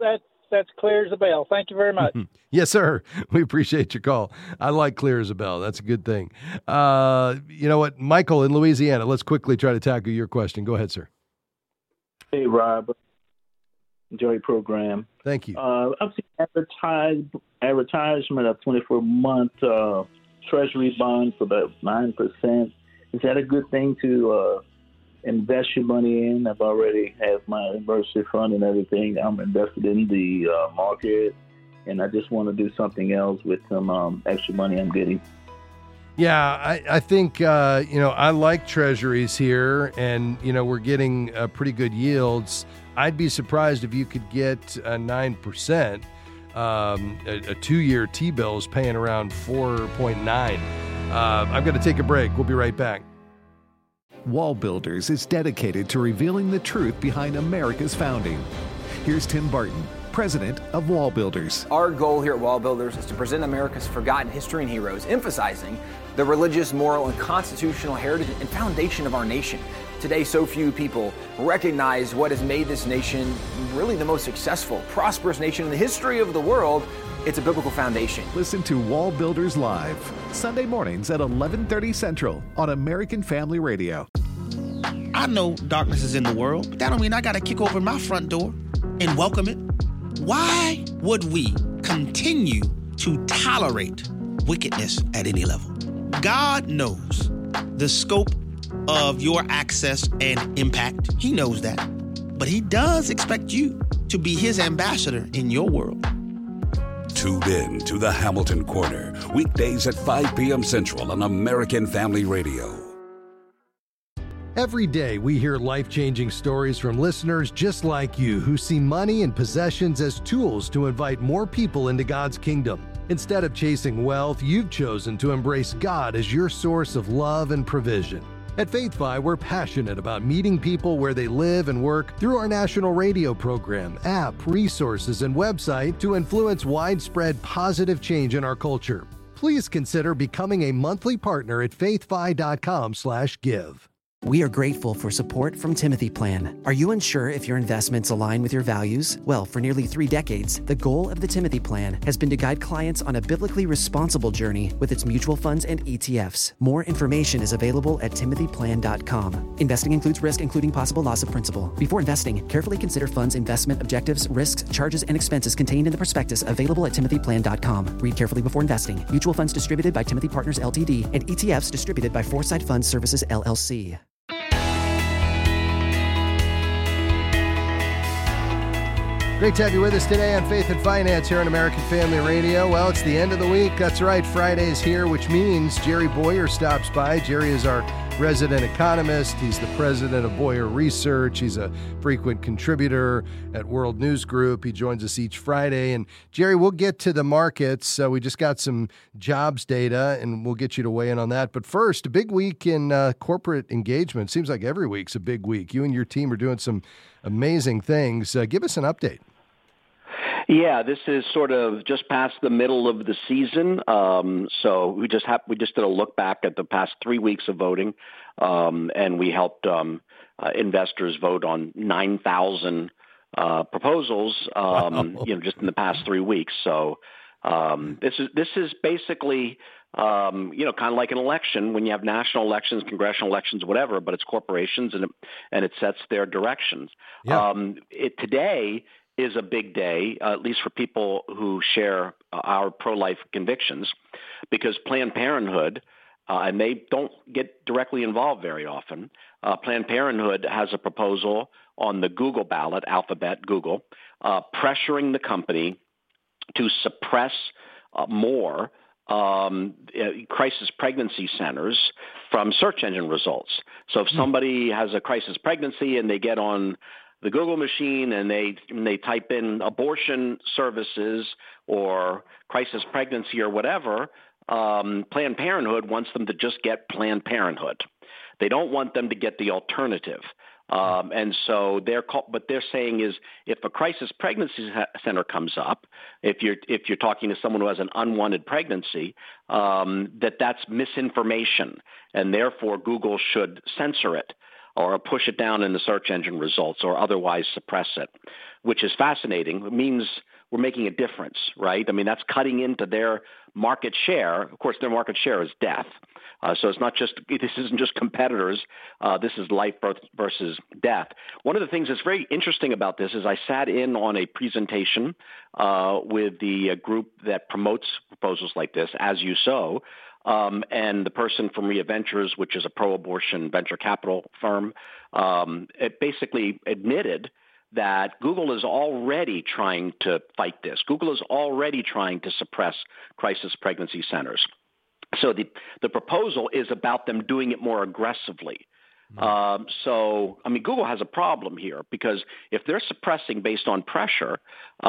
Speaker 21: that's clear as a bell. Thank you very much.
Speaker 1: Yes, sir. We appreciate your call. I like clear as a bell. That's a good thing. You know what? Michael in Louisiana, let's quickly try to tackle your question. Go ahead, sir.
Speaker 2: Hey, Rob. Enjoy your program.
Speaker 1: Thank you.
Speaker 2: I've seen advertisement of 24-month Treasury bond for about 9%. Is that a good thing to invest your money in? I've already have my emergency fund and everything. I'm invested in the market, and I just want to do something else with some extra money I'm getting.
Speaker 1: Yeah, I think, I like treasuries here, and, we're getting pretty good yields. I'd be surprised if you could get 9%. A 2-year T-bill is paying around 4.9. I'm going to take a break. We'll be right back.
Speaker 5: Wall Builders is dedicated to revealing the truth behind America's founding. Here's Tim Barton, president of Wall Builders.
Speaker 22: Our goal here at Wall Builders is to present America's forgotten history and heroes, emphasizing the religious, moral, and constitutional heritage and foundation of our nation. Today, so few people recognize what has made this nation really the most successful, prosperous nation in the history of the world. It's a biblical foundation.
Speaker 5: Listen to Wall Builders Live, Sunday mornings at 11:30 Central on American Family Radio.
Speaker 23: I know darkness is in the world, but that don't mean I got to kick open my front door and welcome it. Why would we continue to tolerate wickedness at any level? God knows the scope of your access and impact. He knows that. But he does expect you to be his ambassador in your world.
Speaker 24: Tune in to the Hamilton Corner, weekdays at 5 p.m. Central on American Family Radio.
Speaker 1: Every day we hear life-changing stories from listeners just like you who see money and possessions as tools to invite more people into God's kingdom. Instead of chasing wealth, you've chosen to embrace God as your source of love and provision. At FaithFi, we're passionate about meeting people where they live and work through our national radio program, app, resources, and website to influence widespread positive change in our culture. Please consider becoming a monthly partner at faithfi.com/give.
Speaker 18: We are grateful for support from Timothy Plan. Are you unsure if your investments align with your values? Well, for nearly 3 decades, the goal of the Timothy Plan has been to guide clients on a biblically responsible journey with its mutual funds and ETFs. More information is available at timothyplan.com. Investing includes risk, including possible loss of principal. Before investing, carefully consider funds' investment objectives, risks, charges, and expenses contained in the prospectus available at timothyplan.com. Read carefully before investing. Mutual funds distributed by Timothy Partners LTD and ETFs distributed by Foresight Fund Services LLC.
Speaker 1: Great to have you with us today on Faith and Finance here on American Family Radio. Well, it's the end of the week. That's right. Friday is here, which means Jerry Boyer stops by. Jerry is our resident economist. He's the president of Boyer Research. He's a frequent contributor at World News Group. He joins us each Friday. And Jerry, we'll get to the markets. We just got some jobs data, and we'll get you to weigh in on that. But first, a big week in corporate engagement. Seems like every week's a big week. You and your team are doing some amazing things. Give us an update.
Speaker 25: Yeah, this is sort of just past the middle of the season. So we just did a look back at the past 3 weeks of voting, and we helped investors vote on 9,000 proposals, just in the past 3 weeks. So this is basically kind of like an election when you have national elections, congressional elections, whatever, but it's corporations and it sets their directions.
Speaker 1: Yeah.
Speaker 25: Today is a big day, at least for people who share our pro-life convictions, because Planned Parenthood, and they don't get directly involved very often, Planned Parenthood has a proposal on the Google ballot, Alphabet, Google, pressuring the company to suppress more crisis pregnancy centers from search engine results. So if somebody has a crisis pregnancy and they get on the Google machine and they type in abortion services or crisis pregnancy or whatever, Planned Parenthood wants them to just get Planned Parenthood. They don't want them to get the alternative. And so what they're saying is, if a crisis pregnancy center comes up, if you're talking to someone who has an unwanted pregnancy, that's misinformation, and therefore Google should censor it or push it down in the search engine results or otherwise suppress it, which is fascinating. It means we're making a difference, right? I mean, that's cutting into their market share. Of course, their market share is death. So this isn't just competitors. This is life versus death. One of the things that's very interesting about this is I sat in on a presentation with the group that promotes proposals like this, As You Sow, and the person from Ria Ventures, which is a pro-abortion venture capital firm, it basically admitted that Google is already trying to fight this. Google is already trying to suppress crisis pregnancy centers. So the proposal is about them doing it more aggressively. So, I mean, Google has a problem here because if they're suppressing based on pressure,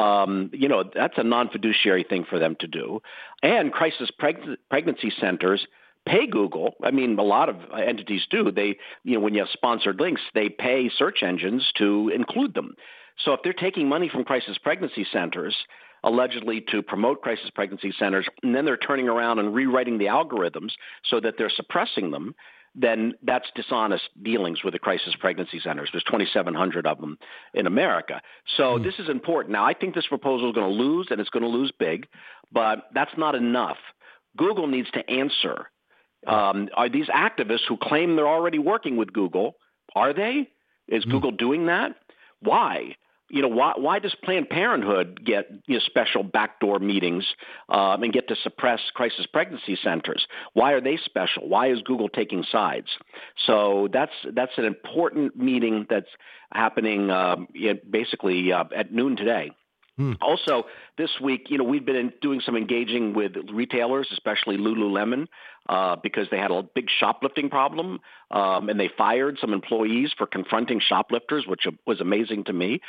Speaker 25: that's a non-fiduciary thing for them to do. And crisis pregnancy centers pay Google. I mean, a lot of entities do. They, when you have sponsored links, they pay search engines to include them. So if they're taking money from crisis pregnancy centers, allegedly to promote crisis pregnancy centers, and then they're turning around and rewriting the algorithms so that they're suppressing them, then that's dishonest dealings with the crisis pregnancy centers. There's 2,700 of them in America. So this is important. Now, I think this proposal is going to lose, and it's going to lose big, but that's not enough. Google needs to answer. Are these activists who claim they're already working with Google, are they? Is Google doing that? Why? Why does Planned Parenthood get special backdoor meetings and get to suppress crisis pregnancy centers? Why are they special? Why is Google taking sides? So that's an important meeting that's happening basically at noon today. Also, this week, we've been doing some engaging with retailers, especially Lululemon, because they had a big shoplifting problem, and they fired some employees for confronting shoplifters, which was amazing to me.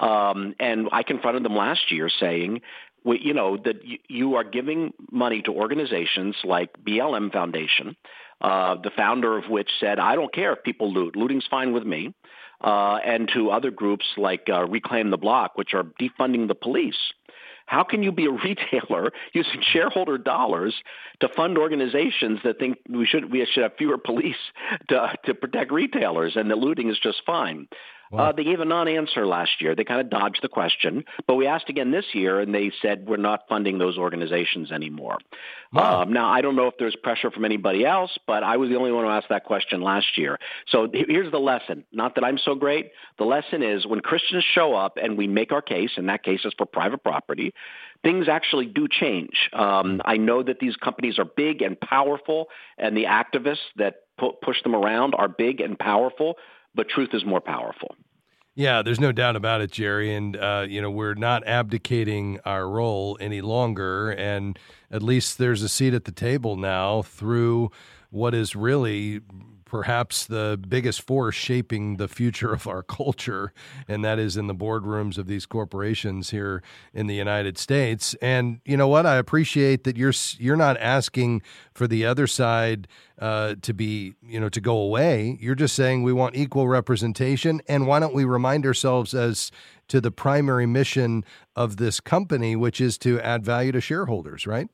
Speaker 25: And I confronted them last year saying, that you are giving money to organizations like BLM Foundation, the founder of which said, I don't care if people loot. Looting's fine with me. And to other groups like Reclaim the Block, which are defunding the police. How can you be a retailer using shareholder dollars to fund organizations that think we should have fewer police to protect retailers and the looting is just fine? Wow. They gave a non-answer last year. They kind of dodged the question, but we asked again this year, and they said we're not funding those organizations anymore. Wow. Now, I don't know if there's pressure from anybody else, but I was the only one who asked that question last year. So here's the lesson. Not that I'm so great. The lesson is when Christians show up and we make our case, and that case is for private property, things actually do change. I know that these companies are big and powerful, and the activists that push them around are big and powerful, but truth is more powerful.
Speaker 1: Yeah, there's no doubt about it, Jerry. And, we're not abdicating our role any longer. And at least there's a seat at the table now through what is really perhaps the biggest force shaping the future of our culture, and that is in the boardrooms of these corporations here in the United States. And you know what? I appreciate that you're not asking for the other side to be, to go away. You're just saying we want equal representation, and why don't we remind ourselves as to the primary mission of this company, which is to add value to shareholders, right?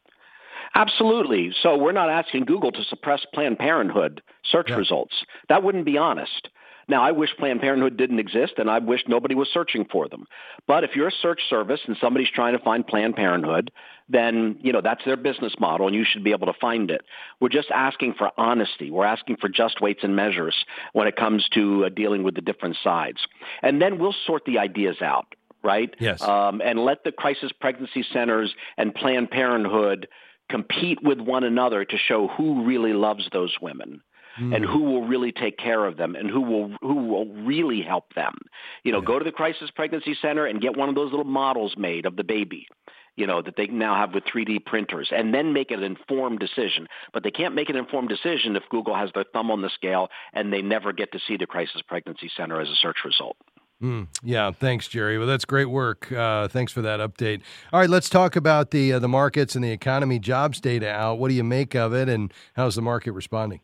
Speaker 25: Absolutely. So we're not asking Google to suppress Planned Parenthood search results. That wouldn't be honest. Now, I wish Planned Parenthood didn't exist, and I wish nobody was searching for them. But if you're a search service and somebody's trying to find Planned Parenthood, then, that's their business model, and you should be able to find it. We're just asking for honesty. We're asking for just weights and measures when it comes to dealing with the different sides. And then we'll sort the ideas out, right?
Speaker 1: Yes.
Speaker 25: And let the crisis pregnancy centers and Planned Parenthood compete with one another to show who really loves those women and who will really take care of them and who will really help them. Go to the crisis pregnancy center and get one of those little models made of the baby, that they now have with 3D printers, and then make an informed decision. But they can't make an informed decision if Google has their thumb on the scale and they never get to see the crisis pregnancy center as a search result.
Speaker 1: Yeah, thanks, Jerry. Well, that's great work. Thanks for that update. All right, let's talk about the markets and the economy jobs data out. What do you make of it, and how's the market responding?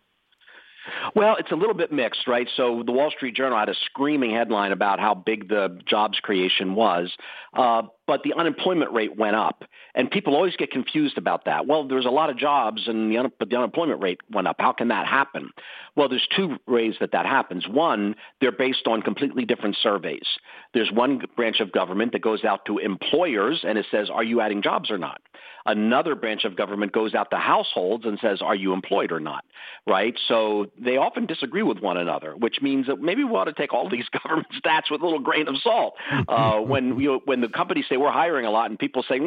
Speaker 25: Well, it's a little bit mixed, right? So the Wall Street Journal had a screaming headline about how big the jobs creation was. but the unemployment rate went up. And people always get confused about that. Well, there's a lot of jobs, but the unemployment rate went up. How can that happen? Well, there's two ways that happens. One, they're based on completely different surveys. There's one branch of government that goes out to employers and it says, are you adding jobs or not? Another branch of government goes out to households and says, are you employed or not? Right? So they often disagree with one another, which means that maybe we ought to take all these government stats with a little grain of salt. When the companies say we're hiring a lot and people say,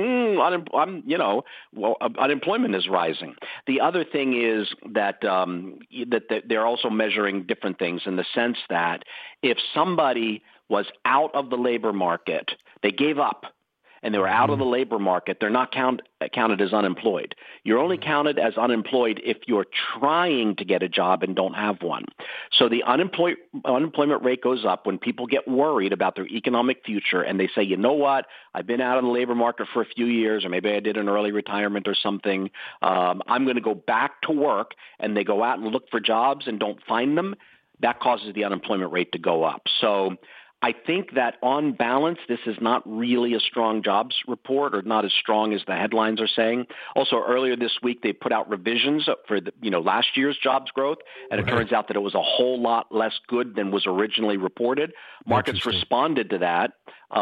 Speaker 25: unemployment is rising. The other thing is that that they're also measuring different things in the sense that if somebody was out of the labor market, they gave up, and they were out of the labor market, they're not counted as unemployed. You're only counted as unemployed if you're trying to get a job and don't have one. So the unemployment rate goes up when people get worried about their economic future and they say, you know what, I've been out of the labor market for a few years, or maybe I did an early retirement or something. I'm going to go back to work, and they go out and look for jobs and don't find them. That causes the unemployment rate to go up. So I think that on balance, this is not really a strong jobs report, or not as strong as the headlines are saying. Also, earlier this week, they put out revisions for last year's jobs growth, and it turns out that it was a whole lot less good than was originally reported. Markets responded to that,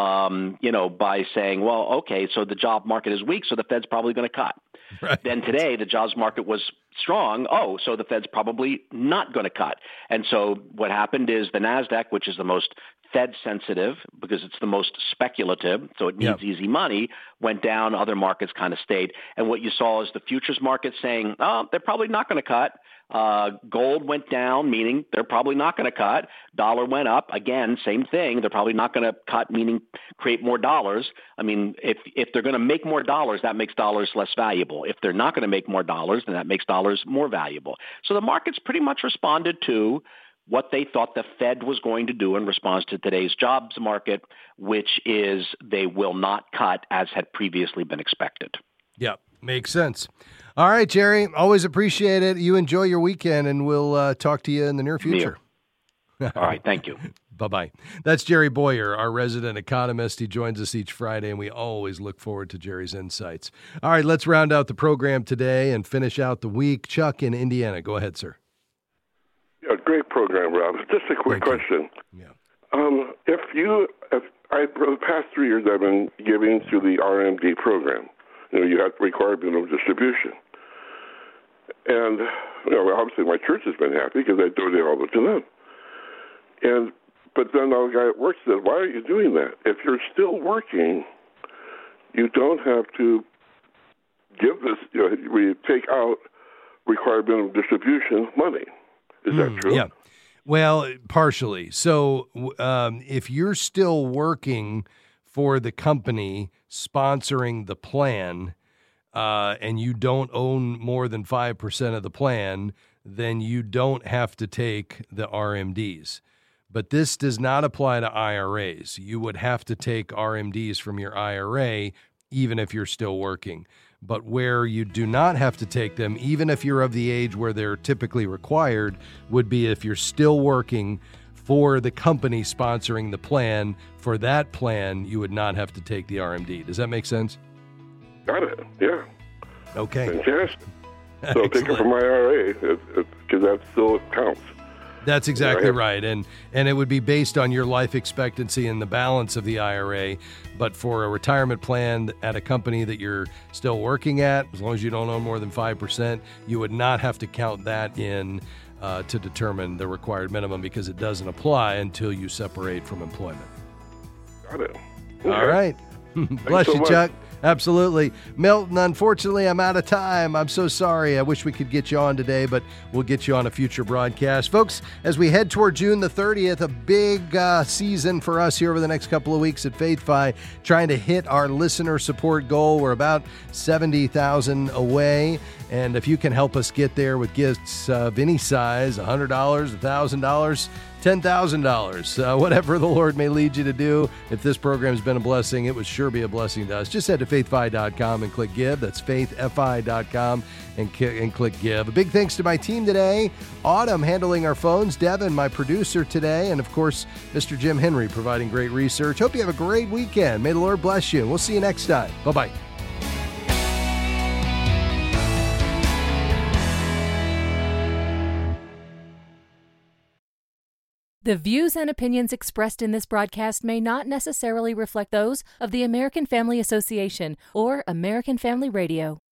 Speaker 25: by saying, well, okay, so the job market is weak, so the Fed's probably going to cut. Right. Then today, the jobs market was strong. Oh, so the Fed's probably not going to cut. And so what happened is the NASDAQ, which is the most Fed sensitive because it's the most speculative, so it needs easy money, went down. Other markets kind of stayed. And what you saw is the futures market saying, oh, they're probably not going to cut. Gold went down, meaning they're probably not going to cut. Dollar went up. Again, same thing. They're probably not going to cut, meaning create more dollars. I mean, if they're going to make more dollars, that makes dollars less valuable. If they're not going to make more dollars, then that makes dollars more valuable. So the markets pretty much responded to what they thought the Fed was going to do in response to today's jobs market, which is they will not cut as had previously been expected.
Speaker 1: Yep, makes sense. All right, Jerry, always appreciate it. You enjoy your weekend, and we'll talk to you in the near future.
Speaker 25: All right, thank you.
Speaker 1: Bye-bye. That's Jerry Boyer, our resident economist. He joins us each Friday, and we always look forward to Jerry's insights. All right, let's round out the program today and finish out the week. Chuck in Indiana. Go ahead, sir.
Speaker 3: Yeah, great program, Rob. Just a quick question.
Speaker 1: Yeah.
Speaker 3: For the past 3 years, I've been giving to the RMD program. You have required minimum distribution. And, obviously my church has been happy because I donate all of it to them. But then the guy at work said, why are you doing that? If you're still working, you don't have to give this, we take out required minimum distribution money. Is that true?
Speaker 1: Yeah. Well, partially. So if you're still working for the company sponsoring the plan and you don't own more than 5% of the plan, then you don't have to take the RMDs. But this does not apply to IRAs. You would have to take RMDs from your IRA even if you're still working. But where you do not have to take them, even if you're of the age where they're typically required, would be if you're still working for the company sponsoring the plan. For that plan, you would not have to take the RMD. Does that make sense?
Speaker 3: Got it. Yeah.
Speaker 1: Okay.
Speaker 3: Fantastic. So I'll take it from my IRA because that still counts.
Speaker 1: That's exactly right. And it would be based on your life expectancy and the balance of the IRA. But for a retirement plan at a company that you're still working at, as long as you don't own more than 5%, you would not have to count that in to determine the required minimum because it doesn't apply until you separate from employment.
Speaker 3: Got it.
Speaker 1: Okay. All right. Bless you, Chuck. Absolutely. Milton, unfortunately, I'm out of time. I'm so sorry. I wish we could get you on today, but we'll get you on a future broadcast. Folks, as we head toward June the 30th, a big season for us here over the next couple of weeks at FaithFi, trying to hit our listener support goal. We're about 70,000 away. And if you can help us get there with gifts of any size, $100, $1,000, $10,000. Whatever the Lord may lead you to do. If this program's been a blessing, it would sure be a blessing to us. Just head to faithfi.com and click give. That's faithfi.com and click give. A big thanks to my team today. Autumn handling our phones. Devin, my producer today. And of course, Mr. Jim Henry providing great research. Hope you have a great weekend. May the Lord bless you. And we'll see you next time. Bye-bye.
Speaker 6: The views and opinions expressed in this broadcast may not necessarily reflect those of the American Family Association or American Family Radio.